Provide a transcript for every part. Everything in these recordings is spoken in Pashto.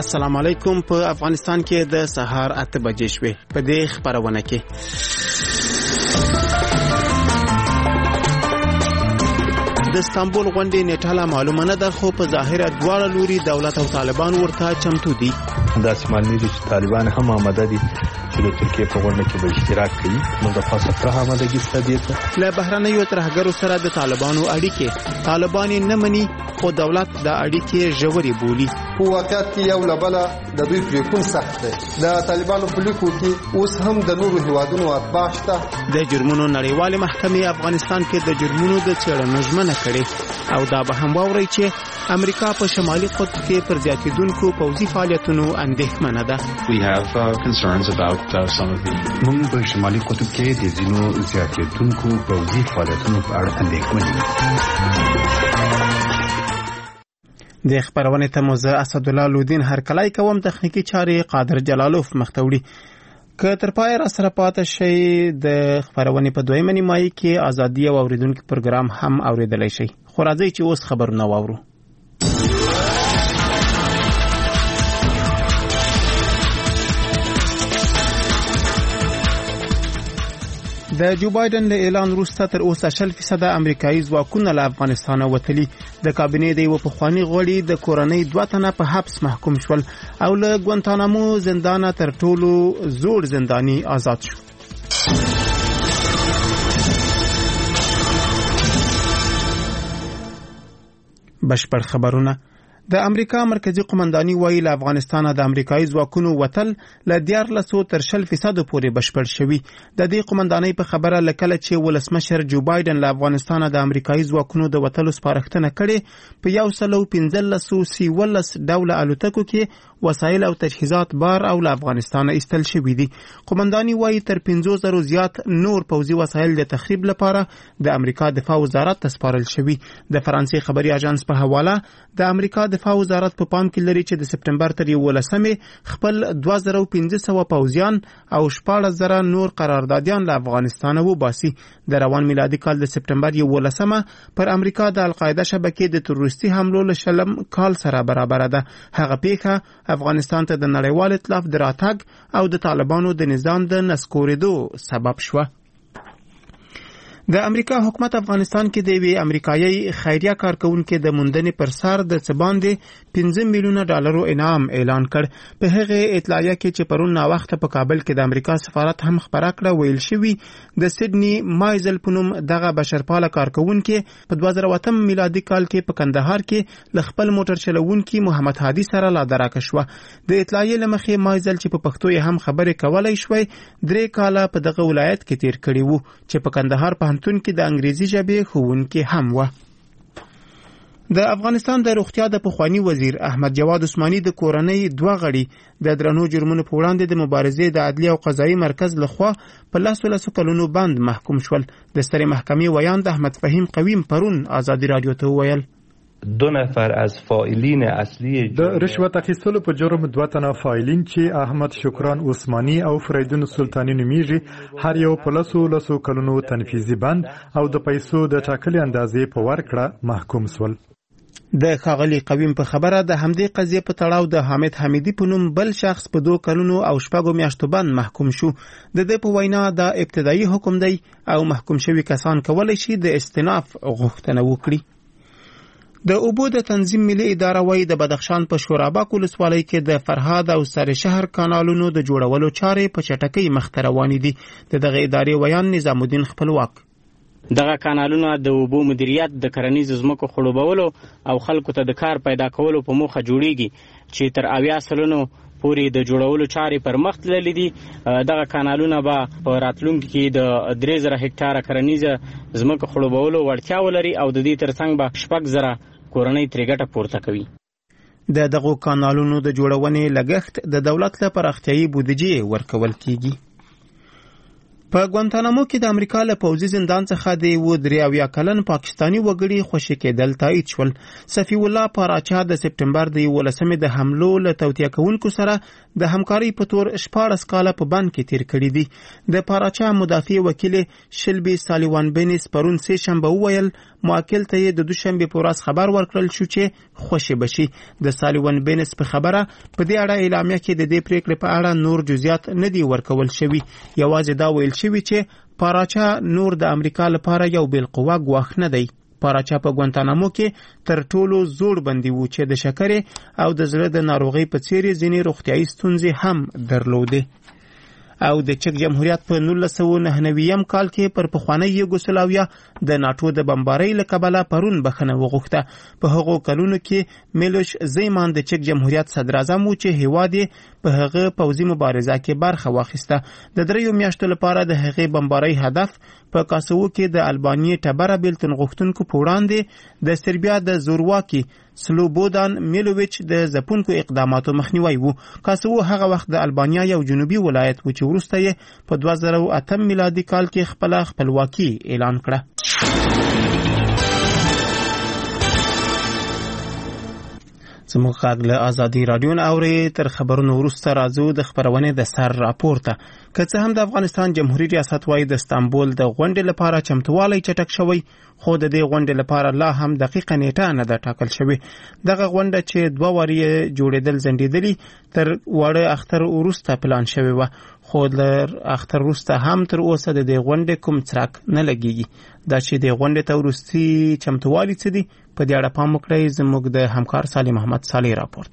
السلام علیکم. په افغانستان کې د سهار 8 بجې شوې. په دې خبرونه کې د استانبول غونډې نیټه معلومه نه ده، خو په ظاهره دواړه لوري دولت او طالبان ورته چمتو دي. دا سمانی دي چې طالبان هم آماده دي چې د ترکیه په غونډه کې به اشتراک کوي. نو د خاصه پرها آمادګي ستديته له بهرنیو ترهګرو سره د طالبانو اړیکې طالبان نه مني، خو دولت د اړیکې ژورې بولي. په واقعیت کې یو لبله د دوی پریکون سخت دی. د طالبانو په لیکو کې اوس هم د نورو هیوادونو اتباع شته. د جرمونو نړیوالې محکمې افغانستان کې د جرمونو د څېړنو ژمنه کړې، او دا به هم واوري چې امریکا په شمالي قطب کې پر زیاتېدونکو پوځي فعالیتونو اندېښمنه ده. موږ په شمالي قطب کې د ځینو زیاتېدونکو پوځي فعالیتونو په اړه اندېښمن یو. د خبرونه ته موزه اسد الله لودین هرکلای کوم، تخنیکی چارې قادر جلالوف مختوړي. که تر پای را سره پاتې شي د خبرونه په دویمه نیمایي کې ازادي او اوریدونکو پروګرام هم اوریدلای شي. خو راځي چې اوس خبرونه واورو. د جو بایدن له اعلان وروسته تر اوسه 60% امریکایي ځواکونه له افغانستان وتلي. د کابینې د یو پخوانی غړي د کورنۍ 2 تنه په حبس محکوم شول او له ګوانتانامو زندان تر ټولو زوړ زنداني آزاد شو. بشپړ خبرونه. د امریکا مرکزی قومنداني وایي له افغانستان د امریکایي ځواکونو وتل له 1400 تر 60% پورې بشپړ شوی. د دې قومنداني په خبره لکه چې ولسمشر جو بایدن له افغانستان د امریکایي ځواکونو د وتلو سپارښتنه کړې، په 115 ډوله الوتکو کې وسایل او تجهیزات بار او له افغانستان ایستل شوی دي. قومنداني وایي تر 50,000 زیات نور پوځي وسایل د تخریب لپاره د امریکا دفاع وزارت ته سپارل شوی. د فرانسې خبري اژانس په حواله د امریکا دفاع وزارت په پام کې لري چې د سپټمبر تر 11 خپل 2500 پوځیان او 14,000 نور قراردادیان له افغانستان وباسي. د روان میلادي کال د سپټمبر 11 پر امریکا د القاعده شبکې د تروریستي حملو له شلم کال سره برابر ده. هغه پیښه افغانستان ته د نړیوال ائتلاف د راتګ او د طالبانو د نظام د نسکورېدو سبب شوه. د امریکا حکومت افغانستان کې د وی امریکایي خیریه کارکونکو د موندنې پر سر د څباندې $15 میلیون انعام اعلان کړ. په هغه اطلاعیه کې چې پرون نا وخت په کابل کې د امریکا سفارت هم خبره کړه، ویل شوی د سیدنی مایزل پونم دغه بشرپاله کارکونکو په 2008 میلادي کال کې په کندهار کې ل خپل موټر چلوونکي محمد هادي سره لا دراکه شو. د اطلاعیه لمخې مایزل چې په پښتو هم خبرې کولای شوی 3 کاله په دغه ولایت کې تیر کړی وو چې په کندهار په کې د انګریزي ژبې ښوونکي هم و. د افغانستان د روغتیا د پخوانی وزیر احمد جواد عثماني د کورنۍ 2 غړي د درنو جرمونو په وړاندې د مبارزې د عدلي او قضایي مرکز لخوا په 10 کلونو بند محکوم شول. د سترې محکمې ویان د احمد فهیم قویم پرون آزادي رادیو ته ویل 2 نفر از فاعلین اصلی د رشوت اخیستلو په جرم 2 تنه فاعلین چې احمد شکران عثماني او فریدون سلطانی نومیږي هر یو په 10 کلونو تنفیذي بند او د پیسو د ټاکلي اندازې په ورکړه محکوم شول. د ښاغلي قویم په خبره د همدې قضیې په تړاو د حامد حمیدی په نوم بل شخص په 2 کلونو او 7 میاشتو بند محکوم شو. د دې په وینا د ابتدایي حکم دی او محکوم شوی کسان کولای شي د استئناف غوښتنه وکړي. د اوبو د تنظیم ملي اداره وایي د بدخشان په شورابک ولسوالۍ کې د فرهاد او سر شهر کانالونو د جوړولو چارې په چټکۍ مخته روانې دي. دغه ادارې ویان نظام الدین خپلواک دغه کانالونه د اوبو مدیریت د کرنیزو ځمکو خړوبولو او خلکو ته د کار پیدا کولو په موخه جوړیږي چې تر 80 سلنو پورې د جوړولو چارې پر مخ تللې دي. دغه کانالونه به په راتلونکي کې د 3000 هکټاره کرنیزه ځمکه خړوبولو وړتیا ولري او د دې ترڅنګ به 6,000 کورنۍ ترې ګټه پورته کوي. د دغه کانالونو د جوړونې لګښت د دولت لپاره اختیاري بودیجه ورکول کیږي. په ګوانتانامو کې د امریکا له پوځي زندان څخه د 83 کلن پاکستانی وګړي خوشي کېدل تایید شول. صفی الله پاراچا د سپټمبر د 11 د حملو له توطیه کوونکو سره د همکاري په تور 14 کاله په بند کې تیر کړی دي. د پاراچا مدافع وکیل شلبي سالیوان بینس پرون سه شنبه وویل موکل ته د دوشنبه په ورځ خبر ورکړل شو چې خوشي بشي. د سالیوان بینس په خبره په دې اړه اعلامیه کې د دې پریکړې په اړه نور جزئیات نه دي ورکول شوی. یوازې دا ویل شوی چې پاراچا نور د امریکا لپاره یو بالقوه ګواښ نه دی. پاراچا په ګوانتانامو کې تر ټولو زوړ بندي و چې د شکرې او د زړه د ناروغۍ په څیر ځینې روغتیايي ستونزې هم درلودې. او د چک جمهوریت په 1999 کال کې پر پخوانی یوګوسلاویا د ناتو د بمبارۍ له کبله پرون بخښنه وغوښته. په هغو کلونو کې میلوش زیمان د چک جمهوریت صدر اعظم و چې هیواد په هغه پوځي مبارزه کې برخه واخیسته. د 3 میاشتو لپاره د هغې بمبارۍ هدف په کاسوو کې د البانیې ټبره بیلتون غوښتونکو په وړاندې د سربیا د زورواکي سلوبودان میلوویچ د ځپونکو اقداماتو مخنیوی و. کاسوو هغه وخت د البانیا یو جنوبي ولایت و چې وروسته یې په 2008 میلادي کال کې خپله خپلواکي اعلان کړه. زموږ غږ له ازادي راډیو نه اورئ. تر خبرونو وروسته راځو د خپرونې د سر راپورته. که څه هم د افغانستان جمهوریت ریاست وايي د استانبول د غونډې لپاره چمتووالی چټک شوی، خو د دې غونډې لپاره لا هم دقیقه نیټه نه ده ټاکل شوې. دغه غونډه چې 2 وارې جوړېدل ځنډېدلي تر واړه اختر وروسته پلان شوې وه، خو له اختر وروسته هم تر اوسه د دې غونډې کوم څرک نه لګېږي. دا چې د غونډې ته وروستي چمتووالی څه دي، په دې اړه پام وکړئ. زموږ د همکار صالح محمد صالح راپورټ.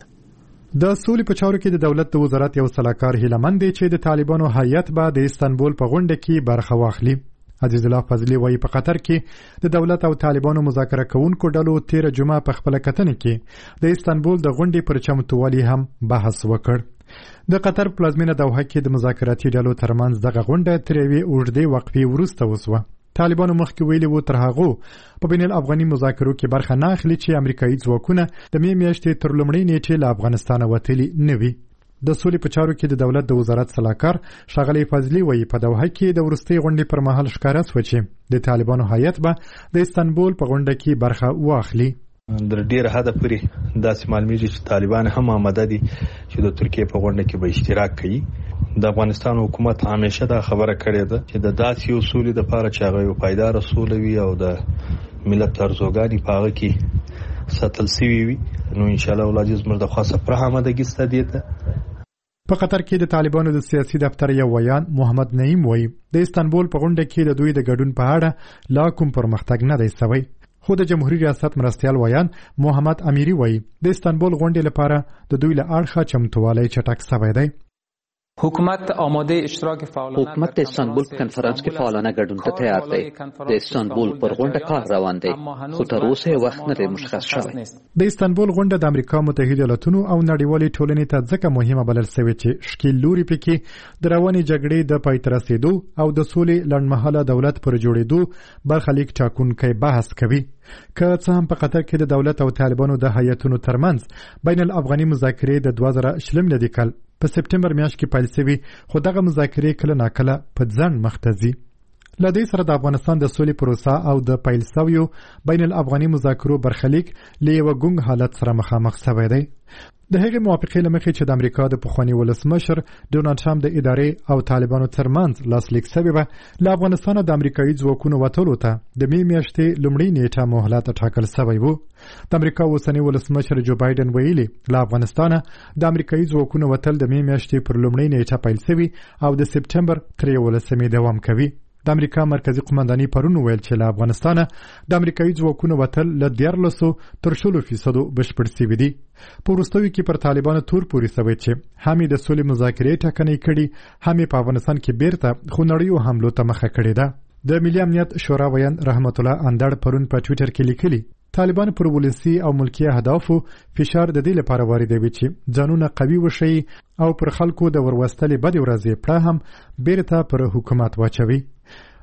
د سولې په چارو کې د دولت د وزارت یو سلاکار هیلمند دی چې د طالبانو هیئت به د استانبول په غونډه کې برخه واخلي. عزیز الله فضلی وایي په قطر کې د دولت او طالبانو مذاکره کوونکو ډلو 13 جمعه په خپل کتنه کې د استانبول د غونډې پر چمتووالي هم بحث وکړ. د قطر پلازمینه دوحه کې د مذاکراتي ډلو ترمنځ دغه غونډه تر یوې اوږدې وقفې وروسته وسوه. طالبانو مخکې ویلي وو تر هغو په بین الافغاني مذاکرو کې برخه نه اخلي چې امریکایي ځواکونه د مې میاشتې تر لومړۍ نیټې له افغانستانه وتلي نه وي. د سولې په چارو کې د دولت د وزارت سلاکار ښاغلی فضلي وایي په دوحه کې د وروستۍ غونډې پر مهال ښکاره شوه چې د طالبانو هیئت به د استانبول په غونډه کې برخه واخلي. در ډیره حده پورې داسې معلومیږي چې طالبان هم آماده دي چې د ترکیې په غونډه کې به اشتراک کوي. د افغانستان حکومت همیشه دا خبره کړې ده چې د داسې یو سولې لپاره چې هغه یو پایدار سوله وي او د ملت ارزوګانې په هغه کې ساتل شوي وي، نو ان شاء الله ولادي زموږ د خاصه پر آمادګي ستدي ده. په قطر کې د طالبانو د سیاسي دفتر یو ویان محمد نعیم وایي د استانبول په غونډه کې د دوی د ګډون په اړه لا کوم پرمختګ نه دی شوی. خو د جمهوریت ریاست مرستیال ویان محمد امیری وایي د استانبول غونډې لپاره د دوی له اړخه چمتووالی چټک شوی دی. حکومت آماده اشتراک فعالانه حکومت د استانبول کنفرانس کې فعالانه ګډون ته تیار دی. د استانبول پر غونډه کار روان دی، خو تر اوسه وخت نه دی مشخص شوی. د استانبول غونډه د امریکا متحده ایالاتونو او نړیوالې ټولنې ته ځکه مهمه بلل شوې چې ښکیل لوري پکې د روانې جګړې د پای ته رسېدو او د سولې لنډمهاله دولت پر جوړېدو برخلیک ټاکونکی بحث کوي. که څه هم په قطر کې د دولت او طالبانو د هیئتونو ترمنځ بین الافغاني مذاکرې د 2020 میلادي کال په سپټمبر میاشت کې پیل شوي، خو دغه مذاکرې کله ناکله په ځنډ مخ ته ځي. له دې سره د افغانستان د سولې پروسه او د پیل شویو بین الافغاني مذاکرو برخلیک له یوه ګونګ حالت سره مخامخ شوی دی. د هغې موافقې له مخې چې د امریکا د پخواني ولسمشر ډونالډ ټرمپ د ادارې او طالبانو ترمنځ لاسلیک شوی وه، له افغانستانه د امریکایي ځواکونو وتلو ته د مې میاشتې لومړۍ نیټه مهلت ټاکل شوی و. د امریکا اوسنی ولسمشر جو بایدن ویلي له افغانستانه د امریکایي ځواکونو وتل د مې میاشتې پر لومړۍ نیټه پیل شوي او د سپټمبر تر 11 دوام کوي. د امریکا مرکزی قومنداني پرون ویل چې له افغانستانه د امریکایي ځواکونو وتل له 14 تر 16% بشپړ شوي دي. په وروستیو کې پر طالبانو تور پورې شوی چې هم د سولې مذاکرې ټاکنې کړي، هم په افغانستان کې بیرته خونړیو حملو ته مخه کړې ده. د ملي امنیت شورا ویان رحمت الله اندړ پرون په ټویټر کې لیکلي طالبان پر ولسي او ملکي اهدافو فشار د دې لپاره واردوي چې ځانونه قوي وشي او پر خلکو د وروستلې بدې ورځې پړه هم بیرته پر حکومت واچوي.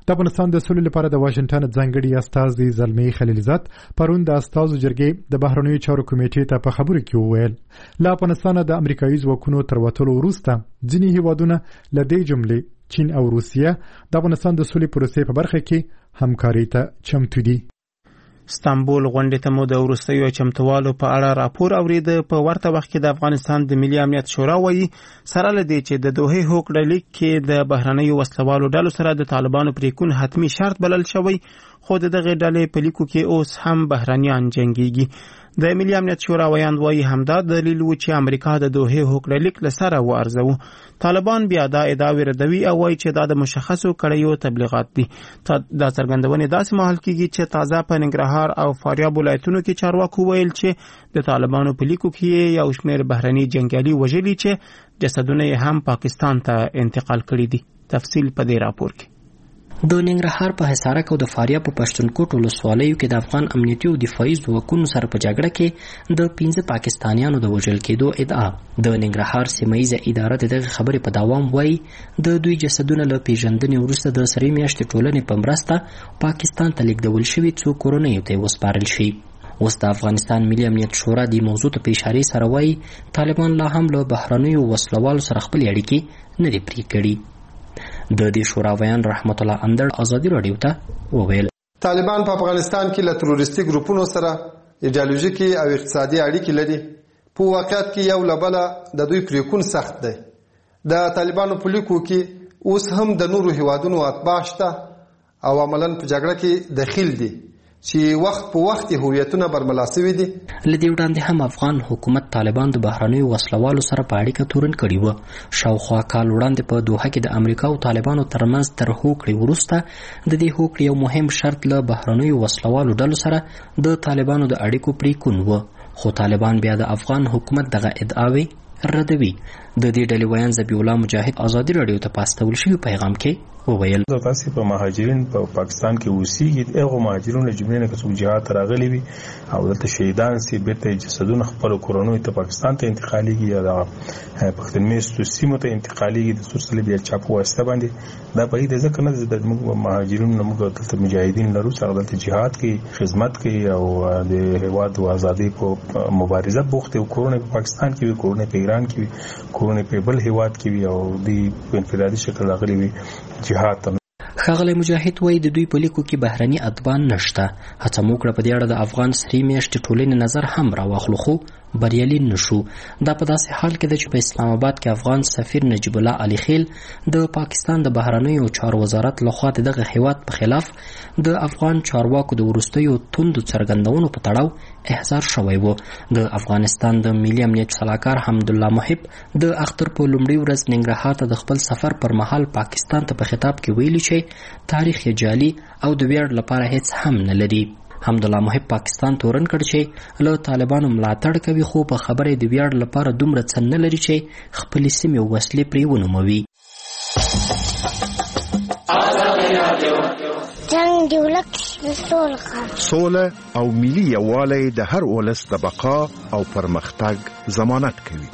د افغانستان د سولې لپاره د واشنگټن ځانګړي استازي زلمي خلیلزاد پرون د استازو جرګې د بهرنیو چارو کمیټې ته په خبرو کې وویل له افغانستان د امریکایي ځواکونو تر وتلو وروسته ځینې هیوادونه له دې جملې چین او روسیه د افغانستان د سولې پروسې په برخه کې همکاري ته چمتو دي. استانبول غونډې ته مو د وروستیو چمتووالو په اړه راپور اورید. په ورته وخت کې د افغانستان د ملي امنیت شورا وایي سره لدی چې د دوحې هوکړه لیک کې د بهرنیو وسلوالو ډلو سره د طالبانو پریکون حتمی شرط بلل شوی، خو دغه ډلې په لیکو کې اوس هم بهرنیان جنگيږي. د ملي امنیت شورا ویاند وایي همدا دلیل و چې امریکا د دوحې هوکړه لیک لسره وارزو. طالبان بیا دا ادعا ردوي او وایي چې دا د مشخصو کړیو تبلیغات دي. دا څرګندونه داسې مهال کېږي چې تازه په ننګرهار او فاریاب ولایتونو کې چارواکو ویل چې د طالبانو په لیکو کې یو شمېر بهرني جنګیالي وژلي چې جسدونه یې هم پاکستان ته انتقال کړي دي. تفصیل په دې راپور کې. د ننګرهار په حصارک او د فاریاب په پښتونخوا ولسوالیو کې د افغان امنیتي او دفاعي ځواکونو سره په جګړه کې د 15 پاکستانیانو د وژل کېدو ادعا. د ننګرهار سیمه‌یزه اداره دغه خبرې په دوام وایي د دوی جسدونه له پیژندنې وروسته د سرې میاشتې ټولنې په مرسته پاکستان ته لیږدول شوي څو کورنیو ته وسپارل شي. اوس د افغانستان ملي امنیت شورا د موضوع ته په اشارې سره وایي طالبان لا هم له بهرنیو وسلوالو سره خپل اړیکې نه دي پرې کړي. د دې شورا ویان رحمت الله اندړ ازادي رادیو ته وویل طالبان په افغانستان کې له تروریستي ګروپونو سره ایډیالوژیکي او اقتصادي اړیکې لري. په واقعیت کې یو لبله د دوی پریکون سخت دی. د طالبانو په لیکو کې اوس هم د نورو هیوادونو اتباع شته او عملاً په جګړه کې دخیل دي چې وخت په وخت هویتونه برملا شوي دي. لدې وړاندې هم افغان حکومت طالبان د بهرنیو وسلوالو سره په اړیکه تورن کړي وو. شاوخوا کال وړاندې په دوحه کې د امریکا او طالبانو ترمنځ تر هوکړې وروسته د دې هوکړې یو مهم شرط له بهرنیو وسلوالو ډلو سره د طالبانو د اړیکو پریکون و، خو طالبان بیا د افغان حکومت دغه ادعاوې ردوي. د دې ډلې ویان ذبیح الله مجاهد ازادي رادیو ته پاستول شوی پیغام کې وویل تاسو په مهاجرین په پاکستان کې اوسېږي، هغه مهاجرون له جملې نه کڅوړ جهاد راغلي وي او دلته شهیدان سي بیرته جسدونه خپل کورونو ته پاکستان ته انتقالېږي یا د پښتونخوا سیمو ته انتقالېږي د سور صلیب یا چاپو واسطه باندې. دا په دې ځکه نه د مهاجرین موږ دلته مجاهدین لرو چې دلته جهاد کوي، خدمت کوي او د هیواد د ازادۍ په مبارزه بوخت او کورونه په پاکستان کې وي، کورونه په ایران کې وي، کورونه په بل هیواد کې وي او د په انفرادي شکل راغلي وي جهاد. ښاغلی مجاهد وایي د دوی په لیکو کې بهرني اتباع نشته. هڅه مو کړه په دې اړه د افغان سرې میاشتې ټولنې نظر هم راواخلو خو بریالي نشو. دا په داسې حال کې ده چې په اسلام آباد کې افغان سفیر نجیب الله علي خیل د پاکستان د بهرنیو چارو وزارت لخوا دغه هیواد په خلاف د افغان چارواکو د وروستیو توندو څرګندونو په تړاو احضار شوی و. د افغانستان د ملي امنیت سلاکار حمدالله محب د اختر په لومړۍ ورځ ننګرهار ته د خپل سفر پر مهال پاکستان ته په خطاب کې ویلي چې تاریخ یې جعلي او د ویاړ لپاره هیڅ هم نه لري. حمدالله محب پاکستان تورن کړ چې له طالبانو ملاتړ کوي، خو په خبره د ویاړ لپاره دومره څه نه لري چې خپل سیمې وسلې پرې ونوموي. جنگ دی ولک سوله او ملي یووالی د هر ولس د بقا او پرمختګ ضمانت کوي.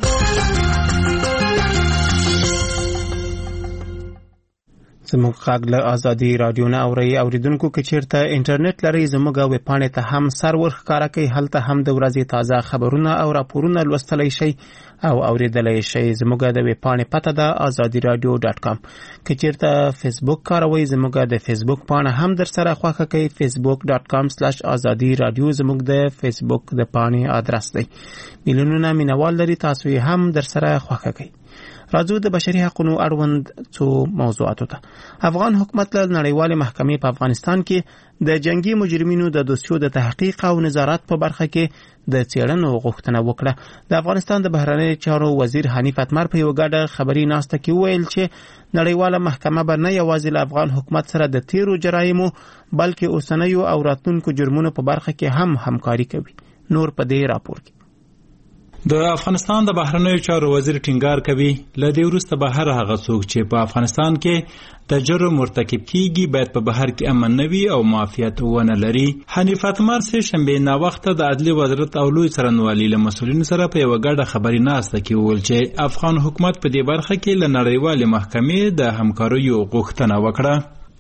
زموږ غږ له ازادي رادیو نه اوریدونکو که چیرته انټرنیټ لري زموږ ویب پاڼې ته هم سر ورښکاره کوي. هلته هم د ورځې تازه خبرونه او راپورونه لوستلی شئ او اوریدلی شئ. زموږ د ویب پاڼې پته ده azadiradio.com. که چیرته فیسبوک کاروئ زموږ د فیسبوک پاڼه هم در سره خوښه کوي. facebook.com/azadiradio زموږ د فیسبوک د پاڼې ادرس دی. میلیونونه مینوال لري، تاسو یې هم در سره خوښه کوي. راځو د بشري حقوقو اړوند څو موضوعاتو ته. افغان حکومت له نړیوالې محکمې په افغانستان کې د جنگي مجرمینو د دوسیو د تحقیق او نظارت په برخه کې د څېړنو غوښتنه وکړه. د افغانستان د بهرنی چارو وزیر حنیف اتمر په یو ګډه خبري ناسته کې وویل چې نړیواله محکمه به نه یوازې له افغان حکومت سره د تیرو جرایمو بلکې اوسنیو او راتلونکو جرمونو په برخه کې هم همکاري کوي. نور په دې راپور کې د افغانستان د بهرنیو چارو وزیر ټینګار کوي لدې وروسته به هر هغه څوک چې په افغانستان کې د جرم مرتکب کیږي باید په بهر کې امن نه وي او معافیت ونه لري. حنیف اتمر سه شنبه نا وخت د عدلي وزارت او لوی څارنوالي له مسؤلینو سره په یو ګډه خبري ناسته کې وویل چې افغان حکومت په دې برخه کې له نړیوالې محکمې د همکاریو غوښتنه وکړه.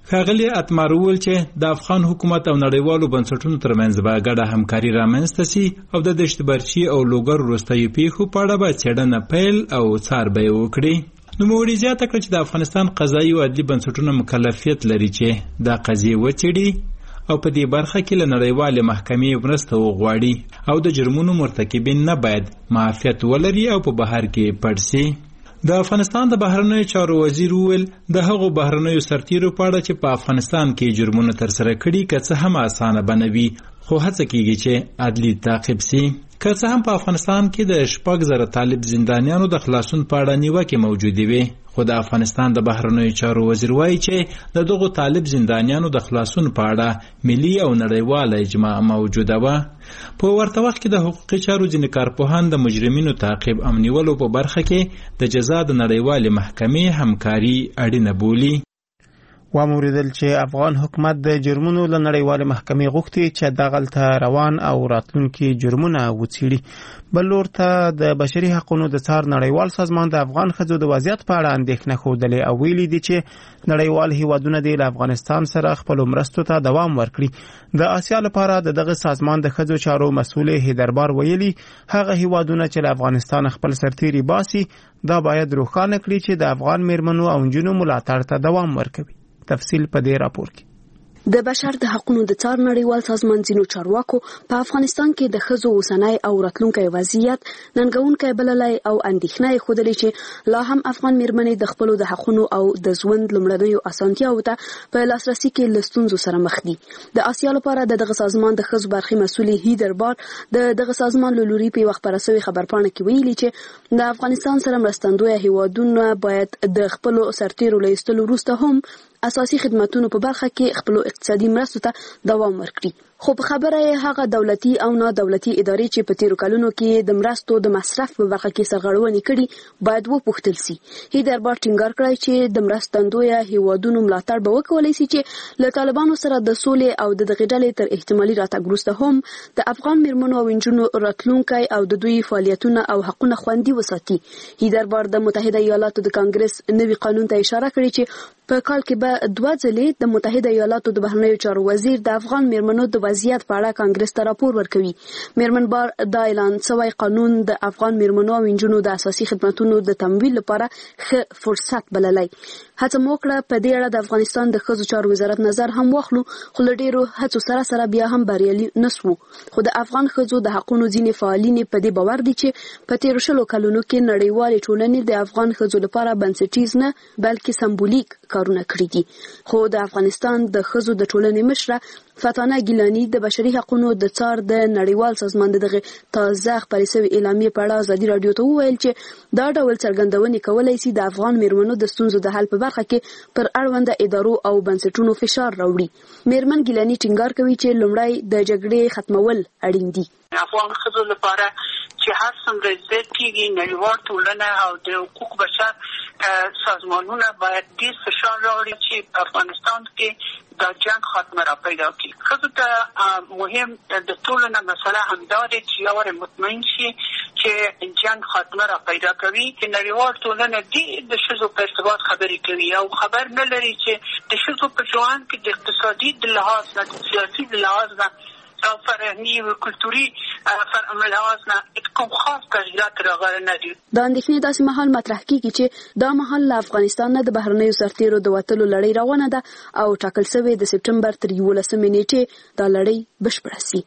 ښاغلي اتمار وویل چې د افغان حکومت او نړیوالو بنسټونو ترمنځ به ګډه همکاري رامنځته سي او د دشتبرچي او لوګر وروستیو پیښو په اړه به څېړنه پیل او څاربه وکړي. نوموړي زیاته کړه چې د افغانستان قضایي او عدلي بنسټونه مکلفیت لري چې دا قضیې وڅېړي او په دې برخه کې له نړیوالې محکمې مرسته وغواړي او د جرمونو مرتکبین نه باید معافیت ولري او په بهر کې پټ سي. د افغانستان د بهرنیو چارو وزیر وویل د هغو بهرنیو سرتیرو په اړه چې په افغانستان کې جرمونه ترسره کړي که څه هم اسانه بنوي خو هڅه کیږي چې عدلي تعقیب سي. که څه هم په افغانستان کې د 6,000 طالب زندانیانو د خلاصون په اړه نیوکې موجودې وي خو د افغانستان د بهرنیو چارو وزیر وایي چې د دغو طالب زندانیانو د خلاصون په اړه ملي او نړیواله اجماع موجوده وه. په ورته وخت کې د حقوقي چارو ځینې کارپوهان د مجرمینو تعقیب او نیولو په برخه کې د جزا د نړیوالې محکمې همکاري اړینه بولي. وموریدل چې افغان حکومت د جرمونو له نړیوالې محکمې غوښتي چې دغلته روان او راتلونکي جرمونه وڅېړي. بل لور ته د بشري حقوقو د څار نړیوال سازمان د افغان ښځو د وضعیت په اړه اندېښنه ښودلې او ویلي دي چې نړیوال هیوادونه د افغانستان سره خپل مرستو ته دوام ورکړي. د آسیا لپاره دغه سازمان د ښځو چارو مسؤل هیدربار ویلي هغه هیوادونه چې له افغانستان خپل سرتیري باسي دا باید روښانه کړي چې د افغان میرمنو او نجونو ملاتړ ته دوام ورکوي. تفصیل په دې راپور کې. د بشر د حقوقو د څار نړیوال سازمان ځینو چارواکو په افغانستان کې د ښځو اوسنی او راتلونکي وضعیت ننګونکی بللی او اندېښنه یې ښودلې چې لا هم افغان میرمنې د خپلو د حقونو او د ژوند لومړنیو اسانتیاوو ته په لاسرسي کې له ستونزو سره مخ دي. د آسیا لپاره د دغه سازمان د ښځو برخې مسؤل هیدربار د دغه سازمان له لوري په وخت خپره شوې خبرپاڼه کې ویلي چې د افغانستان سره مرستندویه هیوادونه باید د خپلو سرتیرو له ایستلو وروسته هم اساسي خدماتونو په برخه کې خپل اقتصادي مرستو ته دوام ورکړي. خو په خبره یې هغه دولتي او نه دولتي ادارې چې په تیرو کلونو کې د مرستو د مصرف په برخه کې سرغړونې کړي باید وپوښتل سي. هیدربار ټینګار کړی چې د مرستندویه هیوادونو ملاتړ به وکولای سي چې له طالبانو سره د سولې او د دغې ډلې تر احتمالي راتګ وروسته هم د افغان میرمنو او نجونو راتلونکی او د دوی فعالیتونه او حقونه خوندي وساتي. هیدربار د متحده ایالاتو د کانګرس نوي قانون ته اشاره کړې چې په کال کې به 2 ځلې د متحده ایالاتو د بهرنیو چارو وزیر د افغان میرمنو د وضعیت په اړه کانګرس ته راپور ورکوي. میرمن بار د اعلان شوی قانون د افغان میرمنو او نجونو د اساسي خدماتو د تمویل لپاره ښه فرصت بللی. هڅه مو وکړه په دې اړه د افغانستان د ښځو چارو وزارت نظر هم واخلو خو له ډېرو هڅو سره بیا هم بریالي نسو. خو د افغان ښځو د حقوقو ځینې فعالین په دې باور دي چې په تیرو شلو کلونو کې نړیوالې ټولنې د افغان ښځو لپاره بنسټیز نه بلکې سمبولیک کارونه کړي دي. خو د افغانستان د ښځو د ټولنې مشره فاتانه ګیلانی د بشري حقوقو د څار د نړیوال سازمان دغه تازه خبري شوی اعلامیه په اړه ازادي رادیو ته وویل چې دا ډول څرګندونې کولای شي د افغان میرمنو د ستونزو د حل په برخه کې پر اړونده ادارو او بنسټونو فشار راوړي. میرمن ګیلانی ټینګار کوي چې لومړی د جګړې ختمول اړین دي. افغان ښځو لپاره چې هر څومره زیات کېږي نړیوال ټولنه او د حقوق بشر سازمانونه باید ډېر فشار راوړي چې افغانستان کې دا جنگ خاتمه را پیدا کړي. ښځو ته مهم د ټولو نه مسله همدا ده چې یو مطمئن شي چې جنگ خاتمه را پیدا کوي. چې نړیوال ټولنه د ښځو په ارتباط خبرې کوي او خبر نه لري چې د ښځو په ژوند کې د اقتصادي د لحاظ نه د سیاسي د لحاظ نه او فرهني او کلتوري لحاظ نه کوم خاص تغییرات راغلي نه دي. دا اندېښنې داسې مهال مطرح کیږي چې دا مهال له افغانستان نه د بهرنیو سرتیرو د وتلو لړۍ روانه ده او ټاکل شوې د سپټمبر تر 11 نیټې دا لړۍ بشپړه شي.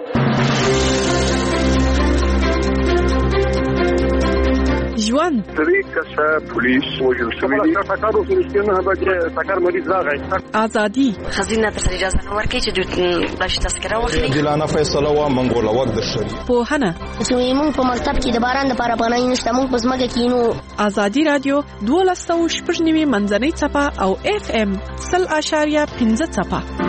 ژوند طریق کسا پولیس وجل شوی دی تاکارو سرستینه به تاکار مریض راغی ازادي خزینه ته اجازه نه ورکړي چې د تذکره واخلي جلانه فیصله وا منګول وخت د شری په هنه موږ په مکتب کې د باران د لپاره پناه نشته موږ په ځمکه کې نو ازادي رادیو 12.9 منځنۍ صفه او اف ام 0.5 صفه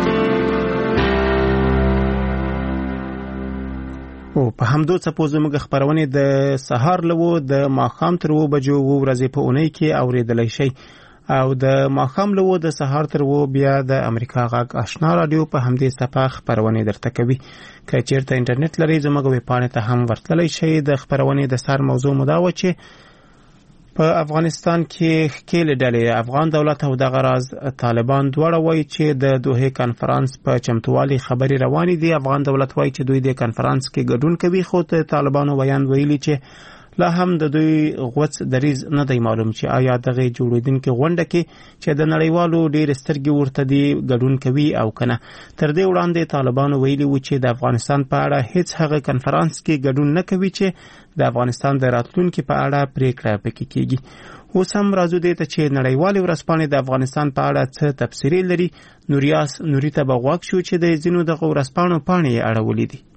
او په همدو څپو زموږ خبرونه د سهار لوو د ماښام تر 2 بجو ورځې په اونۍ کې اوریدلای شي او د ماښام لوو د سهار تر 2 بیا د امریکا غږ آشنا رادیو په همدې صفه خبرونه درته کوي. که چیرته انټرنیټ لري زموږ ویب پاڼې ته هم ورتللی شي. د خبرونه د سر موضوع مدا و چې په افغانستان کې ښکېلې ډلې افغان دولت او دغه راز طالبان دواړه وایي چې د دوحې کانفرنس په چمتووالي خبرې روانې دي. افغان دولت وایي چې دوی د کانفرنس کې ګډون کوي، خو د طالبانو ویاند ویلي چې لا هم د دوی غوڅ دریز نه دی معلوم چې آیا دغه جوړیدونکې غونډه کې چې د نړیوالو ډېر سترګې ورته دي ګډون کوي او کنه. تر دې وړاندې طالبانو ویلي و چې د افغانستان په اړه هیڅ هغه کانفرنس کې ګډون نه کوي چې د افغانستان د راتلونکي په اړه پریکړه پکې کیږي. اوس هم راځو دې ته چې نړیوالې ورځپاڼې د افغانستان په اړه څه تبصرې لري. نوریاس نوري ته به غوږ شو چې د ځینو دغه ورځپاڼو پاڼې یې اړولې دي.